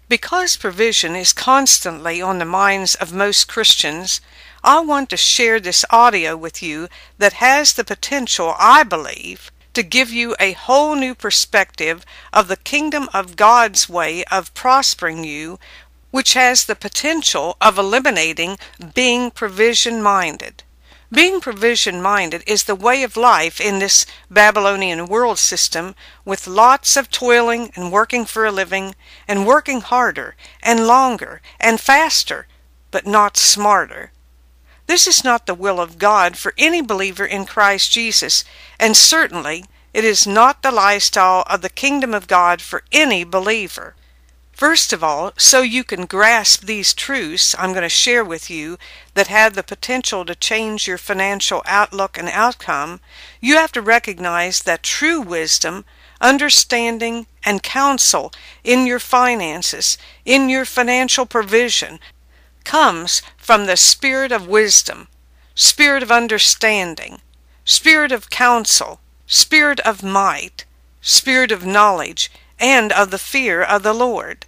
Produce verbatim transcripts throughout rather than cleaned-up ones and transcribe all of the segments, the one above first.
Because provision is constantly on the minds of most Christians, I want to share this audio with you that has the potential, I believe, to give you a whole new perspective of the kingdom of God's way of prospering you, which has the potential of eliminating being provision-minded. Being provision-minded is the way of life in this Babylonian world system, with lots of toiling and working for a living, and working harder and longer and faster, but not smarter. This is not the will of God for any believer in Christ Jesus, and certainly it is not the lifestyle of the kingdom of God for any believer. First of all, so you can grasp these truths I'm going to share with you that have the potential to change your financial outlook and outcome, you have to recognize that true wisdom, understanding, and counsel in your finances, in your financial provision, comes from the spirit of wisdom, spirit of understanding, spirit of counsel, spirit of might, spirit of knowledge, and of the fear of the Lord.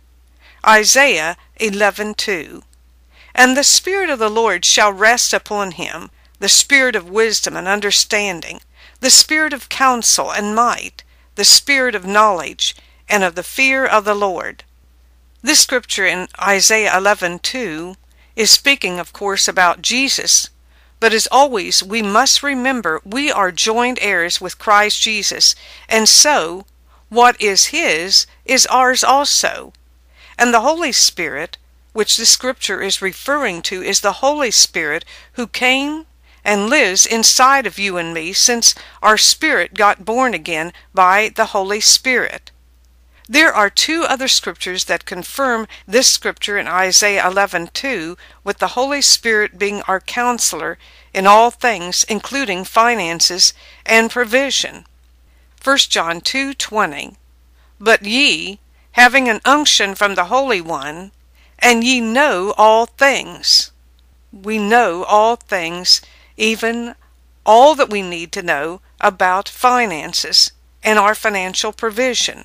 Isaiah eleven two. And the Spirit of the Lord shall rest upon him, the spirit of wisdom and understanding, the spirit of counsel and might, the spirit of knowledge, and of the fear of the Lord. This scripture in Isaiah eleven two is speaking, of course, about Jesus, but as always we must remember we are joint heirs with Christ Jesus, and so what is his is ours also. And the Holy Spirit, which the scripture is referring to, is the Holy Spirit who came and lives inside of you and me since our spirit got born again by the Holy Spirit. There are two other scriptures that confirm this scripture in Isaiah eleven two, with the Holy Spirit being our counselor in all things, including finances and provision. First John two twenty. But ye, having an unction from the Holy One, and ye know all things. We know all things, even all that we need to know about finances and our financial provision.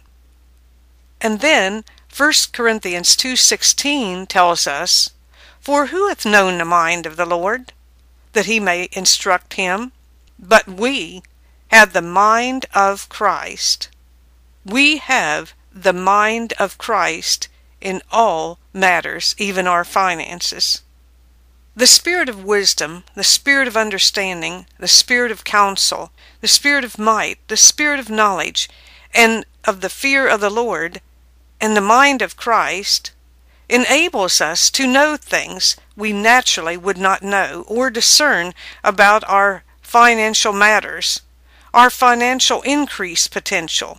And then First Corinthians two sixteen tells us, For who hath known the mind of the Lord, that he may instruct him? But we have the mind of Christ. We have the mind of Christ in all matters, even our finances. The spirit of wisdom, the spirit of understanding, the spirit of counsel, the spirit of might, the spirit of knowledge, and of the fear of the Lord, and the mind of Christ, enables us to know things we naturally would not know or discern about our financial matters, our financial increase potential,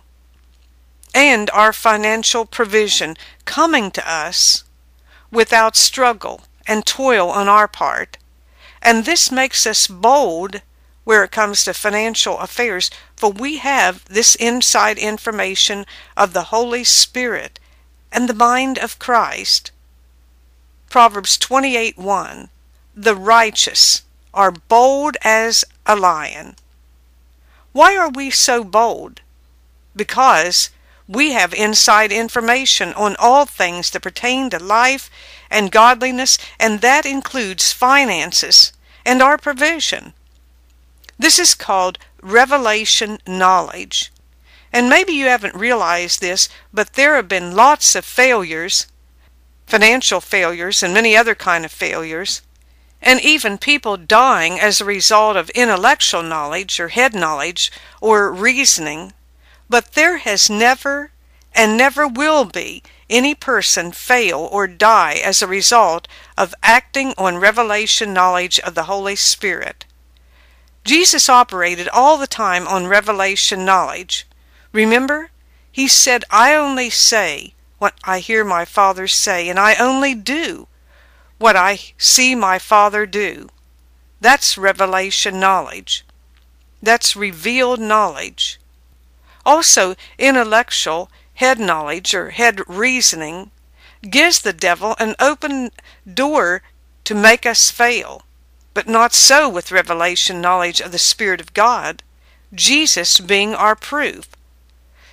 and our financial provision coming to us without struggle and toil on our part. And this makes us bold where it comes to financial affairs, for we have this inside information of the Holy Spirit and the mind of Christ. Proverbs twenty-eight one. The righteous are bold as a lion. Why are we so bold? Because we have inside information on all things that pertain to life and godliness, and that includes finances and our provision. This is called revelation knowledge. And maybe you haven't realized this, but there have been lots of failures, financial failures and many other kind of failures, and even people dying as a result of intellectual knowledge or head knowledge or reasoning. But there has never and never will be any person fail or die as a result of acting on revelation knowledge of the Holy Spirit. Jesus operated all the time on revelation knowledge. Remember, he said, I only say what I hear my Father say, and I only do what I see my Father do. That's revelation knowledge. That's revealed knowledge. Also, intellectual head knowledge or head reasoning gives the devil an open door to make us fail. But not so with revelation knowledge of the Spirit of God, Jesus being our proof.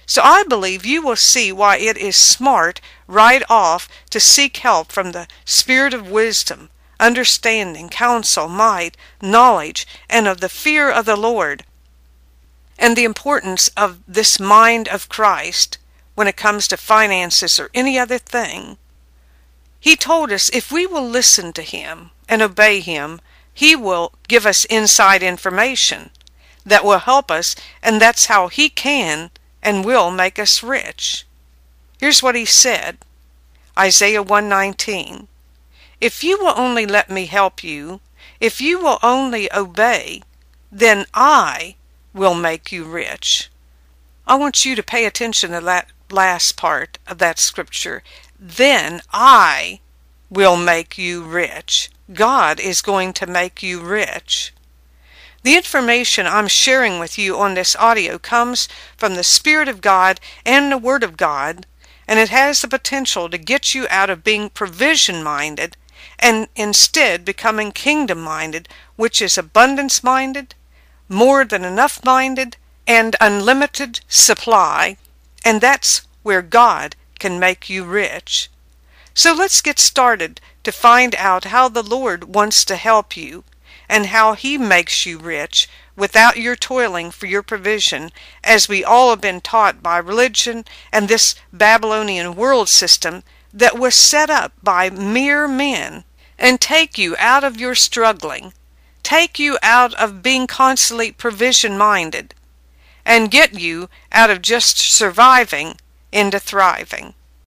So I believe you will see why it is smart right off to seek help from the Spirit of wisdom, understanding, counsel, might, knowledge, and of the fear of the Lord, and the importance of this mind of Christ when it comes to finances or any other thing. He told us if we will listen to Him and obey Him, He will give us inside information that will help us, and that's how He can and will make us rich. Here's what He said, Isaiah one nineteen. If you will only let me help you, if you will only obey, then I will make you rich. I want you to pay attention to that last part of that scripture. Then I will make you rich. God is going to make you rich. The information I'm sharing with you on this audio comes from the Spirit of God and the Word of God, and it has the potential to get you out of being provision-minded and instead becoming kingdom-minded, which is abundance-minded, more than enough-minded, and unlimited supply, and that's where God can make you rich. So let's get started to find out how the Lord wants to help you and how He makes you rich without your toiling for your provision, as we all have been taught by religion and this Babylonian world system that was set up by mere men, and take you out of your struggling, take you out of being constantly provision-minded, and get you out of just surviving into thriving.